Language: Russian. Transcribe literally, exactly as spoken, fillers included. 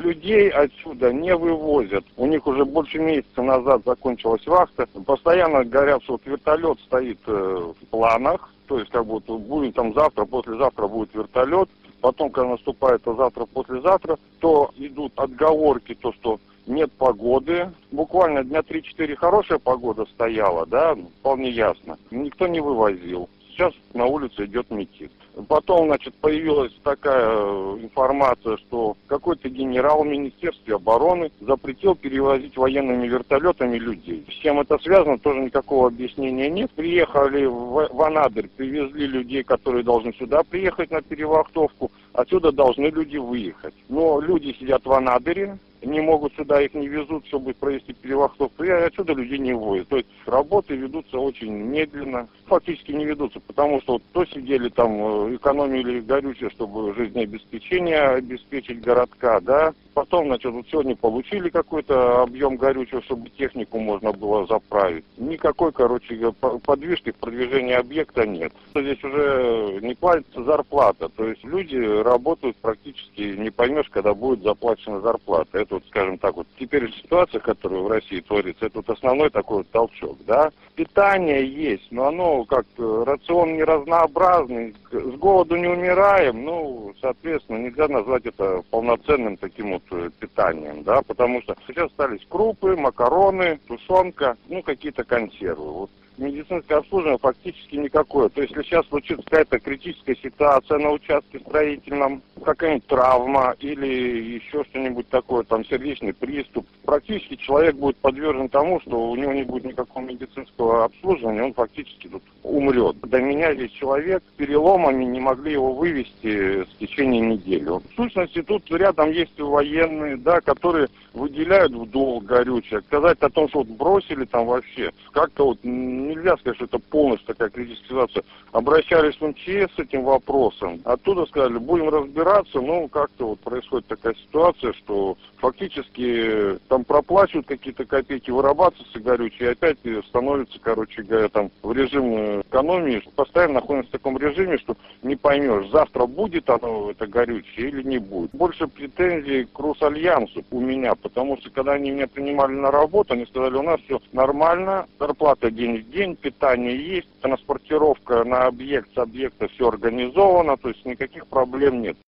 Людей отсюда не вывозят. У них уже больше месяца назад закончилась вахта. Постоянно говорят, что вот вертолет стоит в планах. То есть как бы будет там завтра, послезавтра будет вертолет. Потом, когда наступает то завтра, послезавтра, то идут отговорки, то, что нет погоды. Буквально дня три-четыре хорошая погода стояла, да, вполне ясно. Никто не вывозил. Сейчас на улице идет митинг. Потом, значит, появилась такая информация, что какой-то генерал в Министерстве обороны запретил перевозить военными вертолетами людей. С чем это связано, тоже никакого объяснения нет. Приехали в, в Анадырь, привезли людей, которые должны сюда приехать на перевахтовку. Отсюда должны люди выехать. Но люди сидят в Анадыре, не могут сюда, их не везут, чтобы провести перевахтовку, и отсюда людей не вводят. То есть работы ведутся очень медленно, фактически не ведутся, потому что вот то сидели там, экономили горючее, чтобы жизнеобеспечение обеспечить городка, да. Потом, значит, вот сегодня получили какой-то объем горючего, чтобы технику можно было заправить. Никакой, короче, подвижки в продвижении объекта нет. Здесь уже не платится зарплата, то есть люди работают практически, не поймешь, когда будет заплачена зарплата. Это вот, скажем так, вот теперь ситуация, которая в России творится, это вот основной такой вот толчок, да. Питание есть, но оно как-то, рацион не разнообразный, с голоду не умираем, ну, соответственно, нельзя назвать это полноценным таким вот питанием, да, потому что сейчас остались крупы, макароны, тушенка, ну, какие-то консервы. Вот медицинское обслуживание фактически никакое. То есть, если сейчас случится какая-то критическая ситуация на участке строительном, какая-нибудь травма или еще что-нибудь такое, там сердечный приступ, практически человек будет подвержен тому, что у него не будет никакого медицинского обслуживания, он фактически тут умрет. До меня здесь человек с переломами, не могли его вывести в течение недели. В сущности, тут рядом есть военные, да, которые выделяют в долг горючее. Сказать о том, что вот бросили там вообще, как-то вот нельзя сказать, что это полностью такая критическая ситуация. Обращались в эм че эс с этим вопросом. Оттуда сказали, будем разбираться, но как-то вот происходит такая ситуация, что фактически там проплачивают какие-то копейки, вырабатывается горючее, и опять становится, короче говоря, там в режим экономии. Постоянно находимся в таком режиме, что не поймешь, завтра будет оно, это горючее, или не будет. Больше претензий к Русальянсу у меня, потому что когда они меня принимали на работу, они сказали, у нас все нормально, зарплата день в день, питание есть, транспортировка на объект с объекта все организовано, то есть никаких проблем нет.